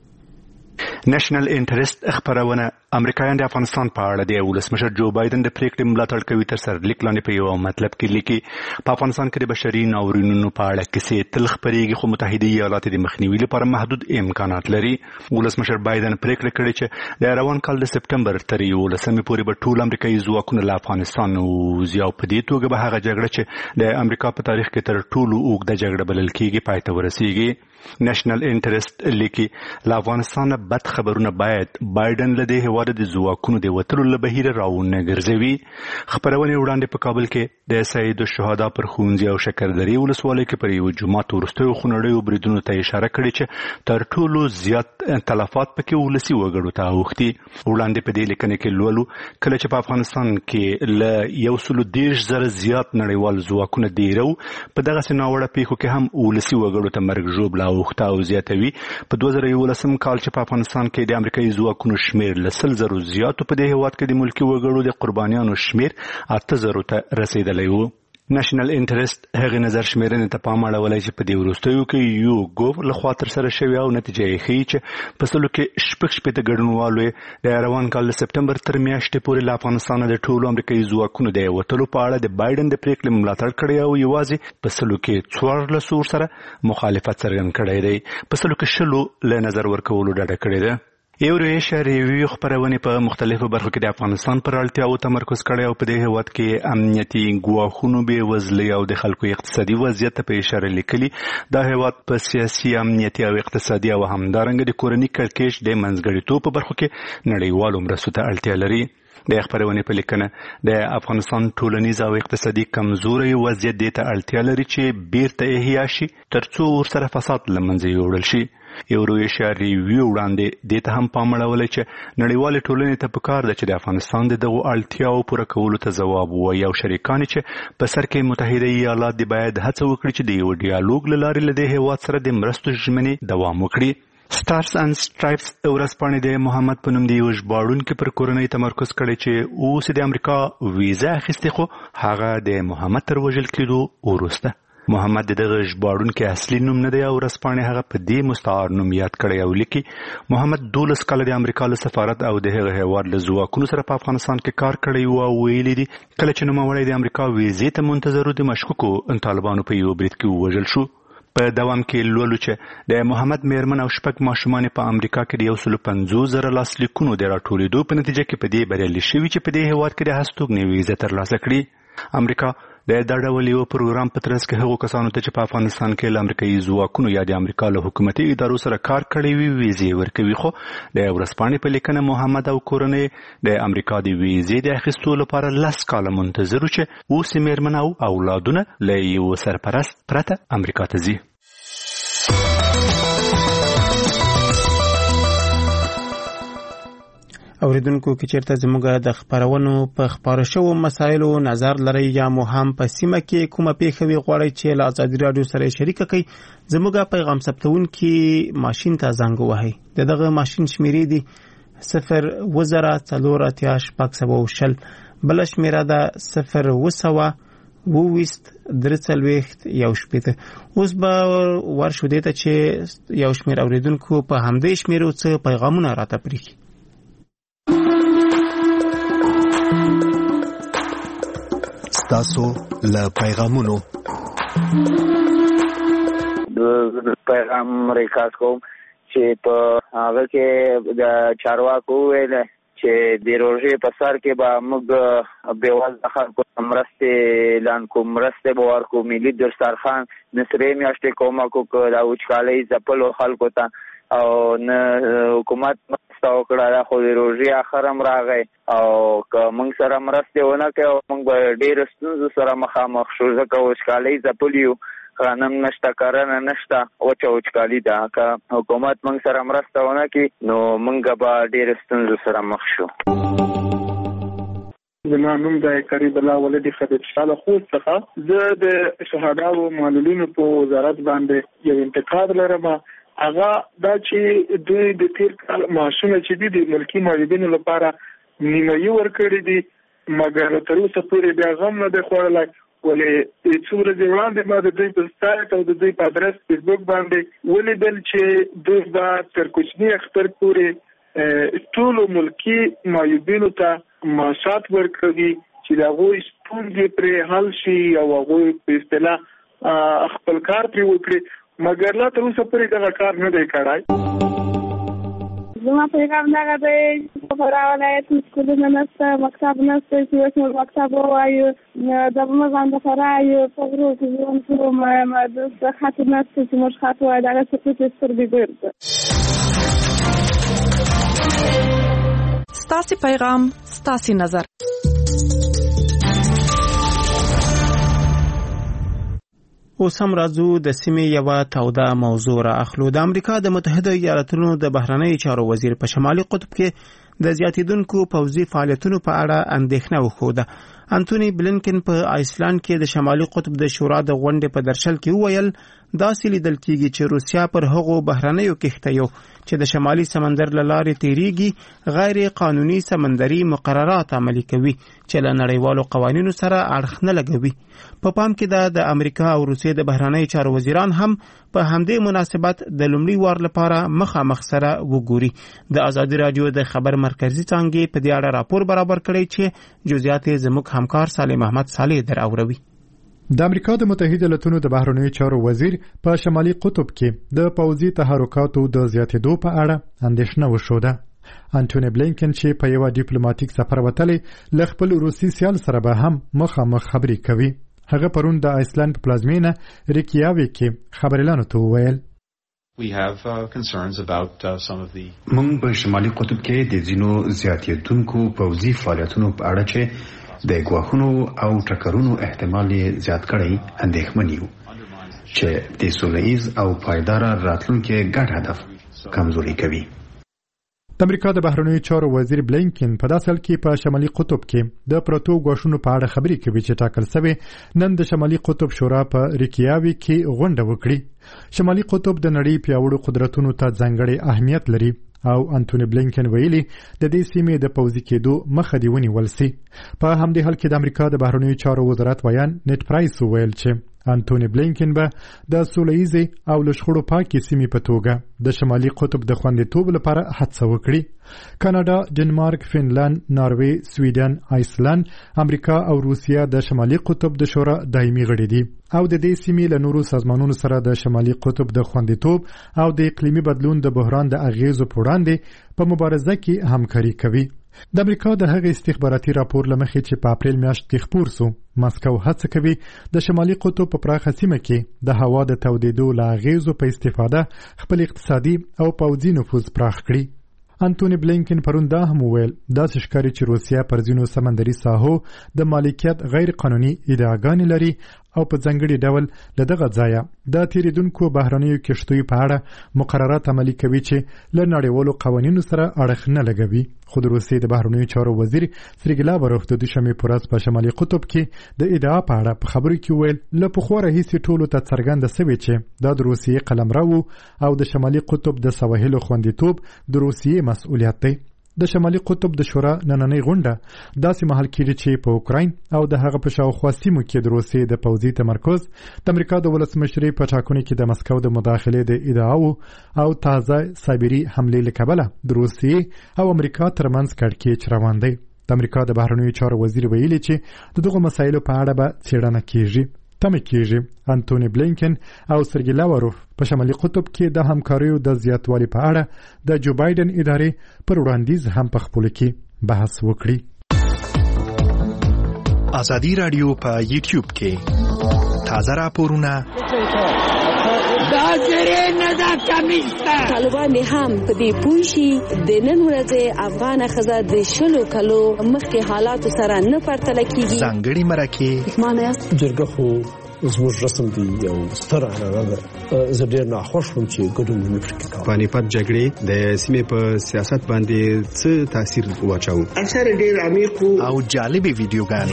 نېشنل انټرست خبرونه امریکایان د افغانستان په اړه د ولسمشر جو بایدن د پریکړې ملاتړ کوي. تر سرلیک لاندې په یو مطلب کې لیکي په افغانستان کې د بشري ناورینونو په اړه کیسې تل خپرېږي، خو متحده ایالات د مخنیوي لپاره محدود امکانات لري. ولسمشر بایدن پریکړه کړې چې د روان کال د سپټمبر تر 11 پورې به ټول امریکایي ځواکونه له افغانستان وځي او په دې توګه به هغه جګړه چې د امریکا په تاریخ کې تر ټولو اوږده جګړه بلل کېږي پای ته ورسیږي. نېشنل انټرست لیکي له افغانستان بد خبرونه باید بایدن له دې هېواده د ځواکونو د وتلو له بهیره راونه ګرځوي. خپرونې وړاندې په کابل کې د سید الشهدا پر ښوونځي او شکردرې ولسوالۍ کې پر یو جومات وروستیو خونړیو بریدونو ته اشاره کړې چې تر ټولو زیات تلفات پکې ولسي وګړو ته اوښتي. وړاندې په دې لیکنه کې لولو کله چې په افغانستان کې له 130,000 زیات نړیوال ځواکونه دیرو په دغسې ناوړه پیښو کې هم ولسي وګړو ته مرګ ژوبله اوښته او زیاتوي. په 2011 کال چې په افغانستان کې د امریکایي ځواکونو شمیر له 100,000 زیاتو په دې هېواد کې د ملکي وګړو د قربانیانو شمیر 8,000 ته رسیدلی و. نېشنل انټرست هغه نظر شمیرنې ته پام اړولی چې په دې وروستیو کې یو ګوف لخوا ترسره شوې او نتیجه یې ښیي چې په سلو کې شپږ ګډونوالو د روان کال د سپټمبر تر میاشتې پورې له افغانستانه د ټولو امریکایي ځواکونو د وتلو په اړه د بایدن د پریکړې ملاتړ کړی او یوازې په سلو کې 14 سره مخالفت څرګند کړی دی. په سلو کې 10 له نظر ورکولو ډډه کړې ده. ایورویشیا ریویو خپرونې په مختلفو برخو کې د افغانستان پر اړتیاو تمرکز کړی او په دې هېواد کې امنیتي ګواښونو بېوزلۍ او د خلکو اقتصادي وضعیت ته په اشاره لیکلي. دا هېواد په سیاسي، امنیتي او اقتصادي او همدارنګه د کورني کړکېچ د منځګړیتوب په برخو کې نړیوالو مرستو ته اړتیا لري. د خپرونې په لیکنه د افغانستان ټولنیز او اقتصادي کمزوري وضعیت دې ته اړتیا لري چې بیرته احیا شي ترڅو ورسره فساد له منځه یوړل شي. ایورویشیا ریویو وړاندې دې ته هم پام اړولی چې نړیوالې ټولنې ته پکار ده چې د افغانستان د دغو اړتیاو پوره کولو ته ځواب ووایي او شریکان چې په سر کې متحده ایالات دې باید هڅه وکړي چې د یو ډیالوګ له لارې له دې هېواد سره د مرستو ژمنې دوام وکړي. سټارز اینڈ سټرایپس ورځپاڼې د محمد په نوم د یو ژباړونکي پر کورنۍ تمرکز کړی چې اوس د امریکا ویزه اخیستې، خو هغه د محمد تر وژل کېدو وروسته. محمد دغه ژباړونکي اصلي نوم نه دی او ورځپاڼې هغه په دې مستعار نوم یاد کړی او لیکي محمد 12 کاله د امریکا له سفارت او د هغه هېواد له ځواکونو سره په افغانستان کې کار کړی و او ویلي دي کله چې نوموړی د امریکا ویزې ته منتظر و د مشکوکو طالبانو په یو برید کې ووژل شو. په دوام کې لولو چې د محمد میرمن او 6 ماشومان په امریکا کې د 150,000 لاسلیکونو د راټولېدو په نتیجه کې په دې بریالي شوي چې په دې هېواد کې د هستوګنې ویزه ترلاسه کړي. امریکا د دا ډول یو پروګرام په ترڅ کې هغو کسانو ته چې په افغانستان کې له امریکایي ځواکونو یا د امریکا له حکومتي ادارو سره کار کړی وي ویزې ورکوي. خو د ورځپاڼې په لیکنه محمد او کورنۍ د امریکا د ویزې د اخیستو لپاره 10 کاله منتظر و چې اوس یې میرمن او اولادونه له یو سرپرست پرته امریکا ته ځي. اوریدونکو کې چیرته زموږ د خبرونو په خبرو شوو مسایلو نظر لري یا مو هم په سیمه کې کومه پیښه وي غواړئ چې له ازادي راډیو سره شریک کړئ، زموږ پیغام ثبتونکي ماشین ته زنګ ووهئ. دغه ماشین شمیرې دي 00484 بل شمیره ده 0 23 اوس به ورشو دې ته چې یو شمیر اوریدونکو په همدې شمیرو څه پیغامونه راته پرېږي. تاسو له پیغامونو پیغام ریکارډ کوم چې په هغه کې د چارواکو ویل چې د روژې په سر کې به موږ بېوزله خلکو ته مرستې اعلان کوو، مرستې به ورکړو، ملي دسترخوان نصرې میاشتې کومک وکړو د وچکالۍ ځپلو خلکو ته، او نه حکومت مرسته وکړه، خو د روژې اخر هم راغی او که موږ سره مرستې ونه کړې موږ به ډېرو ستونزو سره مخامخ شو، ځکه وچکالۍ ځپلي یو، غنم نشته، کرنه نشته، وچه وچکالي ده. که حکومت موږ سره مرسته ونه کړي نو موږ به ډېرو ستونزو سره مخ شو. زما نوم د قریب الله ولدي خدیب شاه خوست څخه. زه د شهداو معلولینو په وزارت باندې یو انتقاد لرم. هغه دا چې دوی د تیر کال معاشونه چې دي د ملکی معلولینو لپاره نیمایي ورکړي دي، مګر تر اوسه پورې بیا غم نه دی خوړلی. ولې څو ورځې وړاندې ما د دوی په سایټ او د دوی په ادرس فیسبوک باندې ولیدل چې دوی به تر کوچني اختر پورې ټولو ملکی معیوبینو ته معاشات ورکوي چې د هغوی ستونزې پرې حل شي او هغوی په اصطلاح خپل کار پرې وکړي، مګر لا تر اوسه پورې دغه کار نه دی کړی. زما پیغام دغه دی چې په ولایت کې سکولونه نشته، مکتب نشته، چې اوس موږ مکتب ووایو د موږ هم دپاره یو په غرو کې ژوند کوو، د خط نشته چې موږ خط وایو، دغه سکوت یې سترګې ګرځي. ستاسې پیغام ستاسې نظر. اوس هم راځو د سیمې یوه توده موضوع را اخلو. د امریکا د متحده ایالاتونو د بهرنیو چارو وزیر په شمالي قطب کې د زیاتیدونکو پوځي فعالیتونو په اړه اندېښنه وښوده. انټونی بلینکن په آیسلند کې د شمالي قطب د شورا د غونډې په درشل کې وویل داسې لیدل کېږي چې روسیا پر هغو بهرنیو کښتیو چې د شمالي سمندر له لارې تیریږي غیر قانوني سمندري مقررات عملي کوي چې له نړیوالو قوانینو سره اړخ نه لګوي. په پام کې ده د امریکا او روسیې د بهرنیو چارو وزیران هم په همدې مناسبت د لومړي وار لپاره مخامخ سره وګوري. د ازادي رادیو د خبر مرکزی څانګې په دې اړه راپور برابر کړی چې جزئیات زموږ همکار صالح محمد صالح دراوروي. د امریکا د متحده ایالاتونو د بهرنیو چارو وزیر په شمالي قطب کې د پوځي تحرکاتو د زیاتېدو په اړه اندېښنه وښوده. انټونی بلینکن چې په یو ډیپلوماټیک سفر وتلی له خپل روسي سیال سره به هم مخامخ خبرې کوي. هغه پرون د آیسلند په پلازمینه ریکیاویک کې خبريالانو ته وویل موږ په شمالي قطب کې د ځینو زیاتېدونکو پوځي فعالیتونو په اړه چې د ګواښونو او ټکرونو احتمال زیات کړی اندېښمن یو چې د سوله‌ییز او پایدار راتلونکي ګډ هدف کمزوري کوي. د امریکا د بهرنیو چارو وزیر بلینکن په داسې حال کې په شمالي قطب کې د پروتو ګواښونو په اړه خبرې کوي چې ټاکل شوی نن د شمالي قطب شورا په ریکیاویک کې غونډه وکړي. شمالي قطب د نړۍ پیاوړو قدرتونو ته ځانګړی اهمیت لري او انټونی بلینکن ویلي د دې سیمې د پوځي کېدو مخه دی ونیول سي. په همدې حال کې د امریکا د بهرنیو چارو وزارت ویان نیټ پرایس ویل چې انټونی بلینکن به د سوله‌ییزې او لشخړو پاکې سیمې په توګه د شمالي قطب د خوندیتوب لپاره هڅه وکړي. کاناډا، ډنمارک، فنلند، ناروې، سویډن، آیسلند، امریکا او روسیا د شمالي قطب د شورا دایمي غړي دي او د دې سیمې له نورو سازمانونو سره د شمالي قطب د خوندیتوب او د اقلیمي بدلون د بحران د اغیزو په وړاندې په مبارزه کې همکاري کوي. د امریکا د هغې استخباراتي راپور له مخې چې په اپریل میاشت کې خپور سو، مسکو هڅه کوي د شمالي قطب په پراخه سیمه کې د هوا د تودېدو له اغیزو په استفاده خپل اقتصادي او پوځي نفوذ پراخ کړي. انټونی بلینکن پرون دا هم وویل داسې ښکاري چې روسیا پر ځینو سمندري ساحو د مالکیت غیر قانوني ادعاګانې لري او په ځانګړي ډول له دغه ځایه د تیریدونکو بهرنیو کښتیو په اړه مقررات عملي کوي چې له نړیوالو قوانینو سره اړخ نه لګوي. خو د روسیې د بهرنیو چارو وزیر سرګی لاوروف د دوشنبې په ورځ په شمالي قطب کې د ادعا په اړه په خبرو کې ویل له پخوا راهیسې ټولو ته څرګنده سوې چې دا د روسیې قلمرو او د شمالي قطب د سواحلو خوندیتوب د روسیې مسؤلیت دی. د شمالي قطب د شورا نننۍ غونډه داسې مهال کېږي چې په اوکراین او د هغه په شاوخوا سیمو کې د روسیې د پوځي تمرکز د امریکا د ولسمشرۍ په ټاکنو کې د مسکو د مداخلې د ادعاو او تازه سایبري حملې له کبله د روسیې او امریکا ترمنځ کړکېچ روان دی. د امریکا د بهرنیو چارو وزیر ویلي چې د دغو مسایلو په اړه به څېړنه کېږي. تمه کېږي انټونی بلینکن او سرګی لاوروف په شمالي قطب کې د همکاریو د زیاتوالي په اړه د جو بایدن ادارې پر وړاندیز هم په خپل کې بحث وکړي. ازادي رادیو په یوټیوب کې تازه راپورونه طالبان هم په دې پوه شي د نن ورځې افغان ښځه د 20 کلو مخکې حالات سره نه پرتله کیږي. ځانګړي مرکې جرګه خو زموږ رسم دی یو ستر هغه زه ډېر ناخوښ وم چې ګډون مې پکې کاوه. پانیپت جګړې د سیمې په سیاست باندې څه تاثیر واچاوه؟ اثر ډېر عمیق او جالبې ویډیوګانې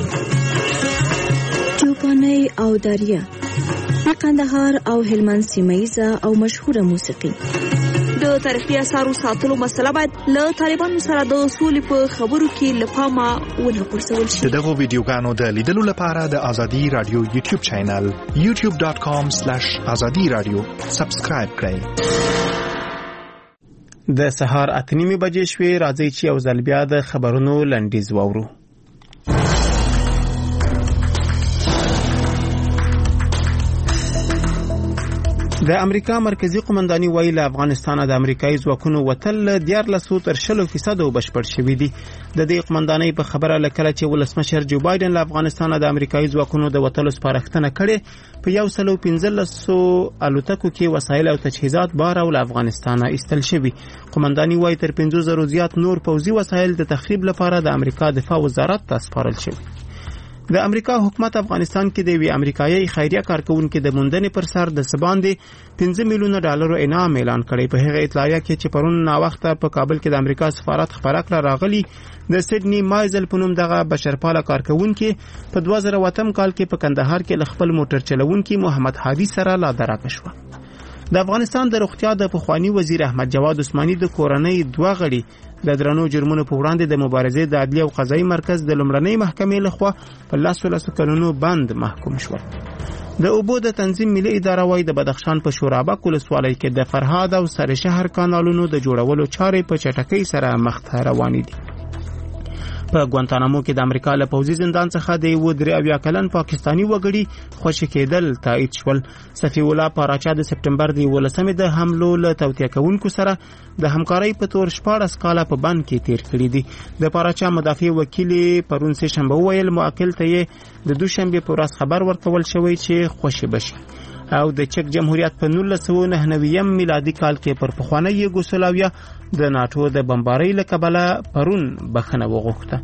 چوپانۍ او داریا قندهار او هلمند سیمه‌ایزه او مشهوره موسیقي. د تاریخي اثارو ساتلو مسله باید له طالبانو سره د اصول په خبرو کې لپاره ونه غورځول شي. دغه ویډیوګانو د لیدلو لپاره د ازادي رادیو یوټیوب چینل youtube.com/azadi-radio سبسکرایب کړئ. د سهار 8:30 بجې شوې. راځي چې یو ځل بیا د خبرونو لنډیز واورو. د امریکا مرکزی قومنداني ویل افغانستان د امریکایي ځواکونو وتل 14% بشپړ شوی دی. د دې قومنداني په خبره لکه چې ولسمشر جو بایدن له افغانستان د امریکایي ځواکونو د وتلو سپارښتنه کړې په 115 الوتکو کې وسایل او تجهیزات بار او له افغانستان ایستل شوی. قومنداني وایي تر 50,000 زیات نور پوځي وسایل د تخریب لپاره د امریکا دفاع وزارت ته سپارل شوی. د امریکا حکومت افغانستان کې د وی امریکایي خیریه کارکونکو د موندنې پر سر د سباندې $5 میلیون انعام اعلان کړی. په هغه اطلاعیه کې چې پرون نا وخته په کابل کې د امریکا سفارت خبره کړه راغلی د سیدنی مایزل په نوم دغه بشرپاله کارکونکو په 2008 کال کې په کندهار کې خپل موټر چلوونکي محمد هادي سره لا دراکه شو. د افغانستان د روغتیا د پخوانی وزیر احمد جواد عثماني د کورنۍ 2 غړي د درنو جرمونو په وړاندې د مبارزې د عدلیه او قضایي مرکز د لومړنۍ محکمې لخوا په 10 کلونو بند محکوم شول. د اوبو د تنظیم ملي اداره وايي د بدخشان په شورابک ولسوالۍ کې د فرهاد او سر شهر کانالونو د جوړولو چارې په چټکۍ سره مخ ته روانې دي. په ګوانتانامو کې د امریکا له پوځي زندان څخه د 73 کلن پاکستانی وګړي خوشی کېدل تایید شول. صفی الله پاراچا د سپټمبر د 18 د حملو له توطئه کوونکو سره د همکارۍ په تور 14 کاله په بند کې تیر کړی دي. د پاراچا مدافع وکیل پرون سه شنبه ویل موکل ته د دوشنبه په ورځ خبر ورکول شوی چې خوشی بشي او د چک جمهوریت په 1999 میلادي کال کې پر پخوانی یوګوسلاویا د ناتو د بمبارۍ له کبله پرون بخنه وغوښته.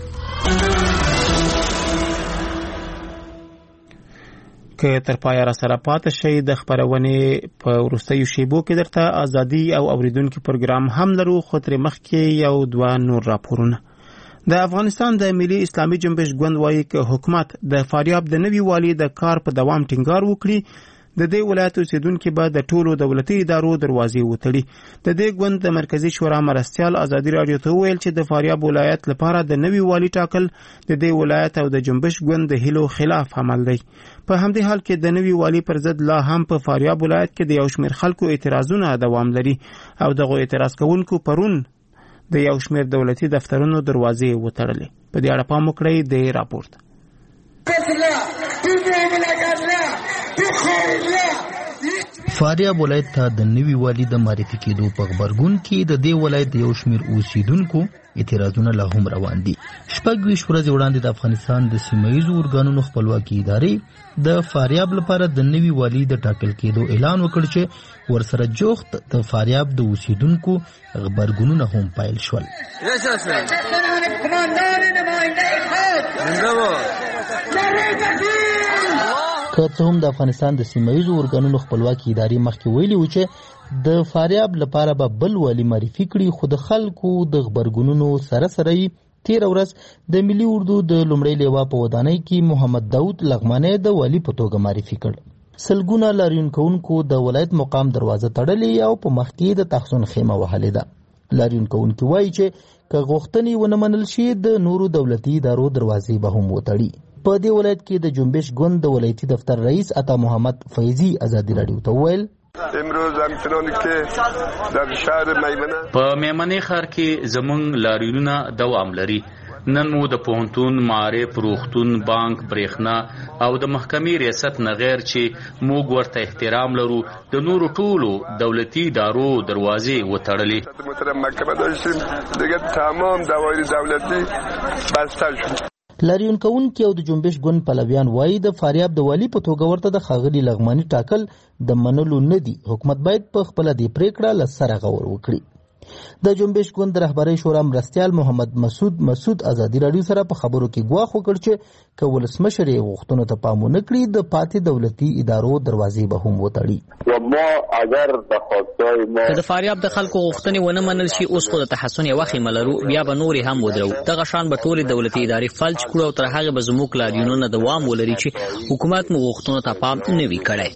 که تر پای را سره پاتې شي د خبرونه په ورستیو شیبو کې درته ازادي او اوریدونکو پروګرام هم لرو. خو تر مخکې یو 2 نور راپورونه. د افغانستان د ملي اسلامي جنبش ګوند وايي چې حکومت د فاریاب د نوي والي د کار په دوام ټینګار وکړي. د دې ولایت اوسیدونکو به د ټولو دولتي ادارو دروازې وتړي. د دې ګوند د مرکزی شورا مرستيال ازادي رادیو ته ویل چې د فاریاب ولایت لپاره د نوي والي ټاکل د دې ولایت او د جنبش ګوند د هیلو خلاف عمل دی. په همدې حال کې د نوي والي پر ضد لا هم په فاریاب ولایت کې د یو شمېر خلکو اعتراضونه دوام لري او دغه اعتراض کوونکو پرون د یو شمېر دولتي دفترونو دروازې وتړلې. په دې اړه پام وکړئ د راپورت. فاریاب ولایت ته د نوي والي د معرفي کېدو په خبرګون کې د دې ولایت یو شمېر اوسیدونکو اعتراضونه لا هم روان دي. 24 ورځې وړاندې د افغانستان د سیمه‌ایزو ارګانونو خپلواکي ادارې د فاریاب لپاره د نوي والي د ټاکل کېدو اعلان وکړ چې ورسره جوخت د فاریاب د اوسیدونکو خبرګونونه هم پایل شول. که څه هم د افغانستان د سیمه‌ایزو ارګانونو خپلواکي ادارې مخکې ویلي و چې د فاریاب لپاره به بل والي معرفي کړي، خو د خلکو د خبرګونونو سره سره تیر ورځ د ملي اردو د لومړۍ لیوا په ودانۍ کې محمد داود لغمانی د والي په توګه معرفي کړ. سلګونه لاریون کوونکو د ولایت مقام دروازه تړلې او په مخ کې د تخزن خیمه وهلې ده. لاریون کوونکي وایي چې که غوښتنې ونه منل شي د نورو دولتي ادارو دروازې به هم وتړي. په دې ولایت کې د جنبش ګوند د ولایتي دفتر رئیس عطا محمد فیضی ازادي رادیو ته وویل امروز همچنان که در شهر میمنه په میمنه ښار کې زمونږ لاریونونه دوام لري. نن مو د پوهنتون، معارف، روغتون، بانک، برېښنا او د محکمې ریاست نه غیر چې موږ ورته احترام لرو د نورو ټولو دولتي ادارو دروازې وتړلې. محکمه داشتیم دیگه تمام دوایر دولتی بسته شد. لاریون کوونکي او د جنبش ګوند پلویان وایي د فاریاب د والي په توګه ورته د ښاغلي لغماني ټاکل د منلو نه دي. حکومت باید په خپله دې پرېکړه له سره غور وکړي. د جنبش ګوند د رهبرۍ شورا مرستیال محمد مسعود ازادي راډیو سره په خبرو کې ګواښ وکړ چې که ولسمشر یې غوښتنو ته پام ونه کړي د پاتې دولتي ادارو دروازې به هم وتړي. که د فاریاب د خلکو غوښتنې ونه منل شي، اوس خو د تحسن یوه خیمه لرو، بیا به نورې هم ودرو. دغه شان به ټولې دولتي ادارې فلج کړو او تر هغې به زموږ لاریونونه دوام ولري چې حکومت مو غوښتنو ته پام نه وي کړی.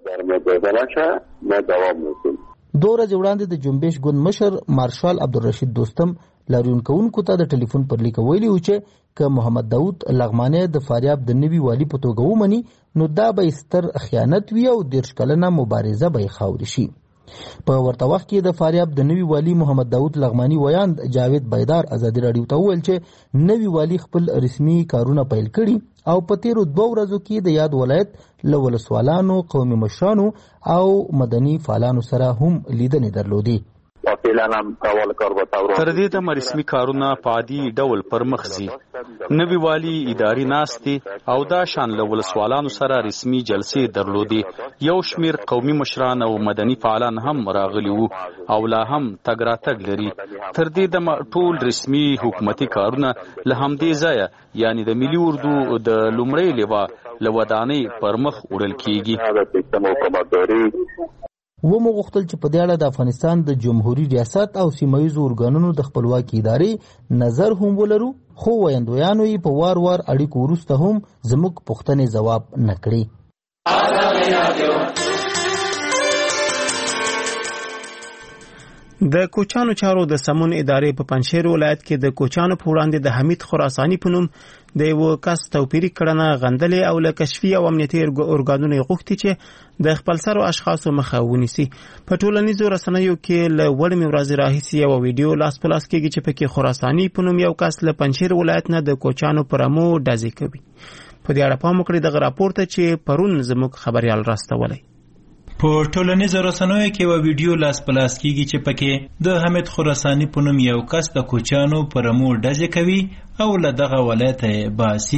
2 ورځې وړاندې د جنبش ګوند مشر مارشال عبدالرشید دوستم لاریون کوونکو ته د ټلیفون پر لیک ویلي و چې که محمد داود لغمانی د فاریاب د نوي والي په توګه ومني نو دا به ستر خیانت وي او 30 کلنه مبارزه به یې خاورې شي. په ورته وخت کې د فاریاب د نوي والي محمد داود لغمانی ویاند جاوید بیدار ازادي راډیو ته وویل چې نوي والي خپل رسمي کارونه پیل کړي او په تیرو 2 ورځو کې د یاد ولایت له ولسوالانو، قومي مشرانو او مدني فعالانو سره هم لیدنې درلودې. تر دې دمه رسمي کارونه په عادي ډول پر مخ ځي. نوي والي اداري ناستې او دا شان له ولسوالانو سره رسمي جلسې درلودې. یو شمیر قومي مشران او مدني فعالان هم راغلي وو او لا هم تګ راتګ لري. تر دې دمه ټول رسمي حکومتي کارونه له همدې ځایه یعنی د ملي اردو د لومړۍ لیوا له ودانۍ پر مخ وړل کیږي. ومو غوښتل چې په دې اړه د افغانستان د جمهوریت ریاست او سیمایي ارګانونو د خپلواکي ادارې نظر هم ولرو، خو ویاندویانو یې په وار اړیکو وروسته هم زموږ پوښتنې ځواب نه کړي. د کوچانو چارو د سمون ادارې په پنجشیر ولایت کې د کوچانو په وړاندې د حمید خراساني په نوم د یو کس توپیري کړنه غندلې او له کشفي او امنیتي ارګانونو غوښتي چې د خپلسرو اشخاصو مخه ونیسي. په ټولنیزو رسنیو کې له وړمې ورځې راهیسې یو ویډیو لاس په لاس کېږي چې پکې خراساني په نوم یو کس له پنجشیر ولایت نه د کوچانو پر امو ډزې کوي. په دې اړه پام وکړئ دغه راپور ته چې پرون زموږ خبريال راستولی. په ټولنیزو رسنیو کې یو ویډیو لاس په لاس کېږي چې پکې د حمید خراساني په نوم یو کس د کوچانو پر امو ډزې کوي او له دغه ولایته یې باسي.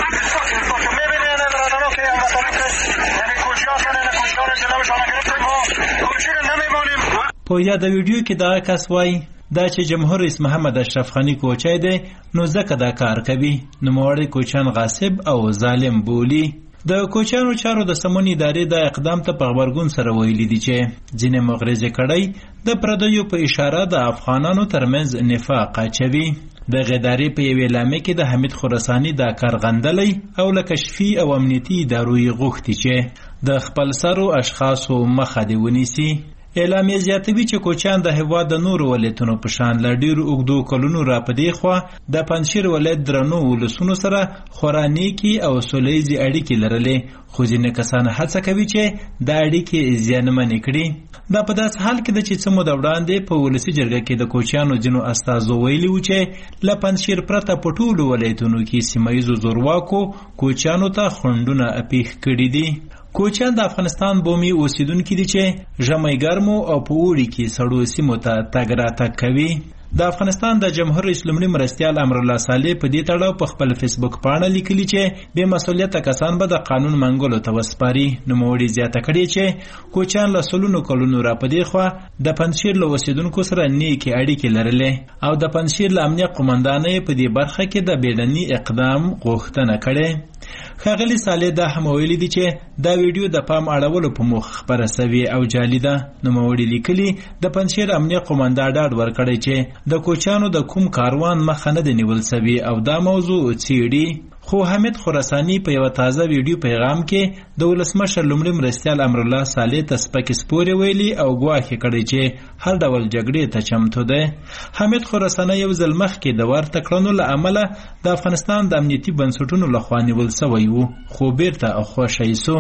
په یاد ویډیو کې دا کس وایي دا چې جمهور رئیس محمد اشرف غنی کوچای دی نو ځکه دا کار کوي. نوموړی کوچان غاصب او ظالم بولی. د کوچانو چارو د سمون ادارې د اقدام ته په غبرګون سره ویلي دي چې ځینې مغرضې کړۍ د پردیو په اشاره د افغانانو ترمنځ نفاق اچوي. د غداري په یوې اعلامیه کې د حمید خراساني دا کار غندلی او له کشفي او امنیتي ادارو یې غوښتي چې د خپلسرو اشخاصو مخه دې ونیسي. اعلامیه زیاتوي چې کوچان د هېواد د نورو ولایتونو په شان له ډېرو اوږدو کلونو را په دې خوا د پنجشیر ولایت درنو ولسونو سره خورا نیکې او سولیزې اړیکې لرلې، خو ځینې کسان هڅه کوي چې دا اړیکې زیانمنې کړي. دا په داسې حال کې ده چې څه موده وړاندې په ولسي جرګه کې د کوچیانو ځینو استازو ویلي وو چې له پنجشیر پرته په ټولو ولایتونو کې سیمه ییزو زورواکو کوچیانو ته خنډونه اپیښ کړي دي. کوچیان د افغانستان بومي اوسیدونکي دي چې ژمی ګرمو او په اوړي کې سړو سیمو ته تګ راتګ کوي. د افغانستان د جمهور رئیس لومړي مرستیال امرالله صالح په دې تړاو په خپل فیسبوک پاڼه لیکلي چې بې مسؤلیته کسان به د قانون منګولو ته وسپاري. نوموړي زیاته کړې چې کوچیان له سلونو کلونو را په دې خوا د پنجشیر له اوسیدونکو سره نیکې اړیکې لرلې او د پنجشیر له امنیه قومندانۍ په دې برخه کې د بیړني اقدام غوښتنه کړې. ښاغلي صالح دا هم ویلي دي چې دا ویډیو د پام اړولو په موخه خپره سوې او جعلي ده. نوموړي لیکلي د پنجشیر امنیه قومندان ډاډ ورکړی چې د کوچیانو د کوم کاروان مخه نه ده نیول سوې او دا موضوع څیړي. خو حمید خراساني په یو تازه ویډیو پیغام کې د ولسمشر لومړي مرستیال امرالله صالح ته سپکې سپورې ویلي او ګواښ کړی چې هر ډول جګړې ته چمتو دی. حمید خراساني یو ځل مخکې د ورته کړنو له امله د افغانستان د امنیتي بنسټونو لخوا نیول سوی و، خو بیرته خوشی سو.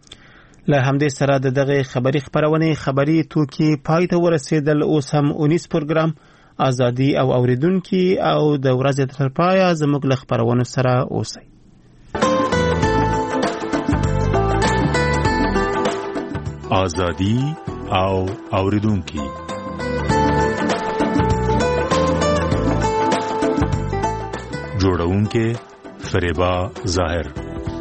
له همدې سره د دغه خبري خبرونې خبري توکي پای ته ورسېدل. اوس هم اونیس پروګرام ازادي او اوریدونکو او د ورځې تر پایه زموږ له خبرونو سره اوسئ. ازادي او اوریدونکو جوړونکو فریبا ظاهر.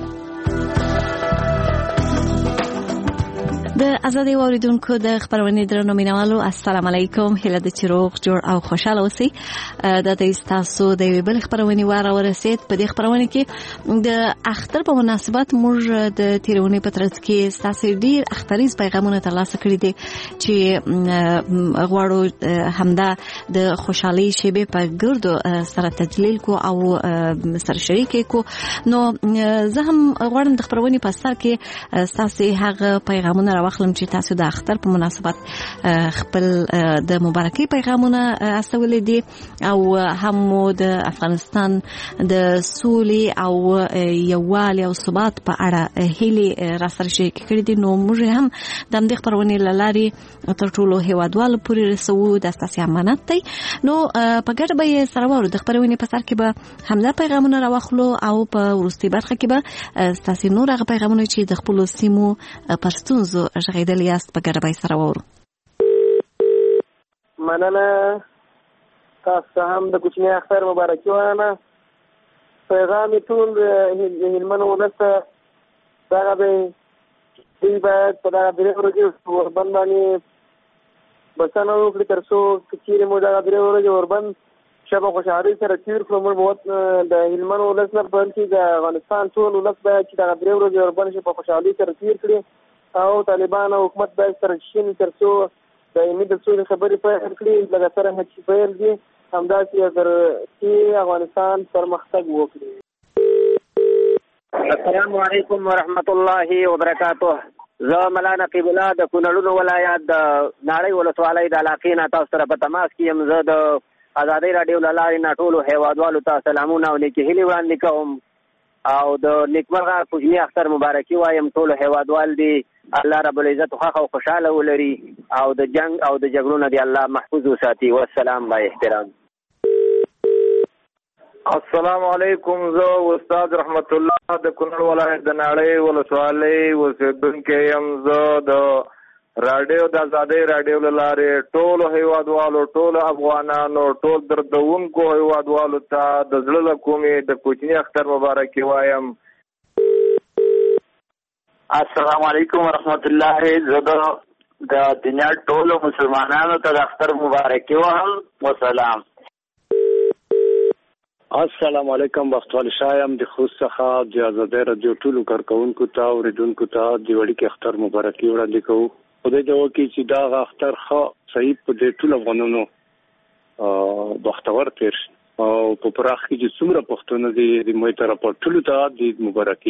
د آزادۍ واوریدونکو د خبرونې درنو مینوالو السلام علیکم. هیله ده چې روغ جوړ او خوشاله اوسئ. د تاسو د یوې بلې خبرونې واره ورسید. په دې خبرونه کې د اختر په مناسبت موږ د تیرونې په ترڅ کې تاسو ډیر اختریز پیغامونه ترلاسه کړي دي چې غواړو همدا د خوشحالي شیبې په ګردو سره تجلیل کو او سره شریک کو. نو زه هم غواړم د خبرونې په سر کې تاسو هغه پیغامونه واخلم چې تاسو د اختر په مناسبت خپل د مبارکي پیغامونه استولې دي او هم د افغانستان د سولې او یووالي او ثبات په اړه هیلې را سره شریک کړې دي. نو موږ هم د دې خبرونې لارې تر ټولو هیوادوالو پورې رسوو. د تاسو امانت دی. نو په ګډه به سره ورو د خبرونې په سر کې به همدا پیغامونه راوخلو او په وروستي برخه کې به تاسو نور هغه پیغامونه چې د خپل سیمو پرستونزو ژغېدل یاست په ګډه به سره وورو. مننه. تاسو هم د کوچني اختر مبارکي وایم. پیغام ټول د هلمند ولس دغه دی دوی باید په دغه درې ورځې اوربند باندې بسنه وکړي تر څو که چیرې مو دغه درې ورځې اوربند شپه خوشحالۍ سره تېر کړو. موږ د هلمند ولس نه بلکې د افغانستان ټول ولس باید چې دغه درې ورځې اوربند شپه خوشحالۍ سره تېر کړي او طالبان او حکومت باید سره شین تر څو دایمي د سولې خبرې پیل کړي. لکه څرنګه چې پیل دي همداسې اگر چې افغانستان پرمختګ وکړي. السلام علیکم ورحمت الله وبرکاته. زه ملا نقیب الله د کونړ ولایت د ناړۍ ولسوالۍ د علاقې نه تاسو سره په تماس کې یم. زه د آزادۍ راډیو له لارې نه ټولو هیوادوالو ته سلامونه او نیکې هیلې وړاندې کوم او د نیکمرغه کوچني اختر مبارکي وایم. ټولو هیوادوال دي الله رب العزت خوښ او خوشاله ولري او د جنگ او د جګړو نه دی الله محفوظ وساتي. والسلام با احترام. السلام علیکم. زه استاد رحمت الله د کونړ ولایت د ناړۍ ولسوالۍ اوسېدونکی یم. زه د راډیو د آزادۍ راډیو له لارې ټولو هیوادوالو ټولو افغانانو ټول دردونکو هیوادوالو ته د زړه له کومې د کوچني اختر مبارکي وایم. السلام علیکم ورحمت الله. زه د دنیا ټولو مسلمانانو ته د اختر مبارکي وایم. وسلام. السلام علیکم. بختوال شایم د خوست څخه د آزادۍ راډیو ټولو کارکونکو ته او اوریدونکو ته د وړوکي اختر مبارکي وړاندې کوو. خدای دې وکړي چې دا اختر ښه صحیح په دې ټولو افغانانو بختور تیر شي او په پراخ کې چې څومره پښتون دي د مې طرف ټولو ته د مبارکي.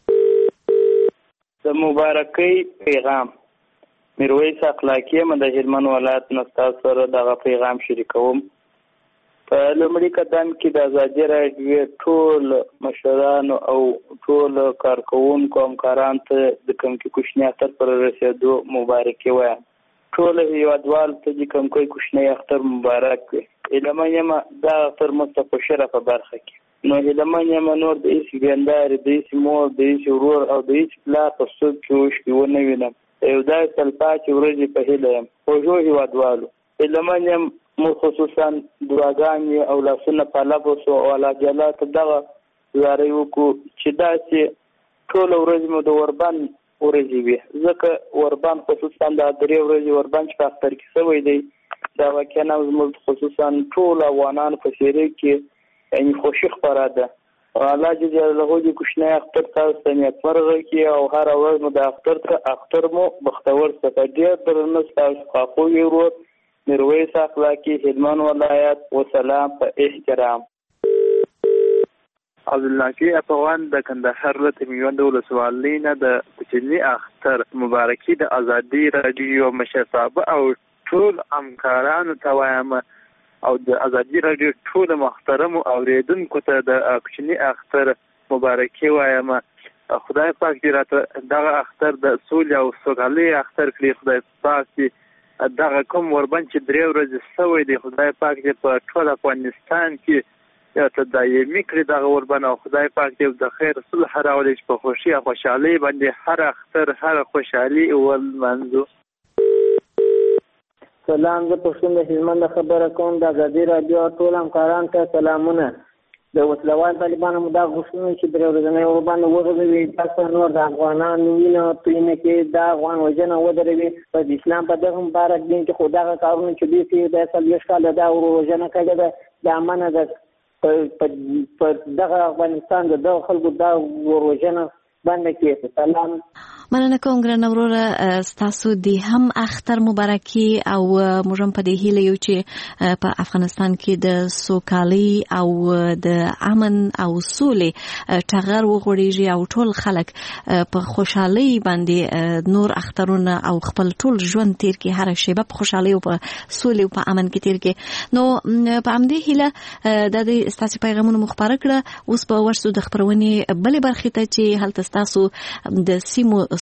د مبارکۍ پیغام میرویس اخلاقی یم د هلمند ولایت نه تاسو سره دغه پیغام شریکوم. په لومړي قدم کې د آزادۍ راډیو ټول مشرانو او ټول کارکوونکو همکارانو ته د کوم کې کوچني اختر پر رسېدو مبارکي وایم. ټول هیوادوال ته چې کوم کوچنی اختر مبارک وي. هیلهمن یم دا اختر مو په شرفه برخه کې نو هیلهمن یم نور د هېڅ ګیندارې د هېڅ مور د هېڅ ورور او د هېڅ پلار په سترګو کې اوښکې ونه وینم. یو داسې تلپاتې ورځې په هیله یم. خوږو هیوادوالو هیلهمن یم موږ خصوصا دعاګانې او لاسونه په لبو سو او الله جل ته دغه زارۍ وکړو چې داسې ټوله ورځ مو د اوربند ورځې وي. ځکه اوربند خصوصا د درې ورځې اوربند چې په اختر کې شوی دی دا واقعا زموږ خصوصا ټول افغانانو په څېرې کې یعنې خوښي خپره ده. الله جل جلاله دې کوچنی اختر تاسو ته نیکمرغه کړي او هره ورځ مو د اختر مو بختور څخه ډېر درنه ستاسو خواخوږی ورور میرویس اخلاقی هلمند ولایت. وسلام په احترام. عبدالنافع افغان د کندهار له تمیوند ولسوالۍ نه د کوچني اختر مبارکي د آزادۍ راډیو مشر صاحب او ټول همکارانو ته وایم او د آزادۍ راډیو ټول محترمو اوریدونکو ته د کوچني اختر مبارکي وایم. خدای پاک دې راته دغه اختر د سولې او سوکالۍ اختر کړي. خدای پاک دې دغه کوم اوربند چې درې ورځې شوی دی خدای پاک دې په ټول افغانستان کې ته دایمي کړي دغه اوربند او خدای پاک دې د خیر صلح راولي چې په خوښي او خوشحالۍ باندې هر اختر هر خوشحالي ولمانځو. سلام. زه پښتون د هلمند خبره کوم. د آزادۍ راډیو ټول همکارانو ته سلامونه. د وسلوال طالبانو دا غوښتنه چې درې ورځې ورباندې وغږوي تاسو نور د افغانانو وینه توینه کې دا افغان وژنه ودروي په اسلام په دغه مبارک دین کې خدای کارونه چې دې د 40 کال دا وژنه کړې ده د امانه د په دغه افغانستان د خلکو دا وژنه باندې کې سلام مننه کوم ګران وروره ستاسو د هم اختر مبارکي او موږ هم په دې هیله یو چې په افغانستان کې د سوکالي او د امن او سولې ټغر وغوړیږي او ټول خلک په خوشحالي باندې نور اخترونه او خپل ټول ژوند تیر کې هر شیبه په خوشحالي او په سولې او په امن کې تیر کې نو په همدې هیله د ستاسو پیغامونه مخبره کړه اوس په ورسو د خبرونې بلې برخې ته چې هلته ستاسو د سیمو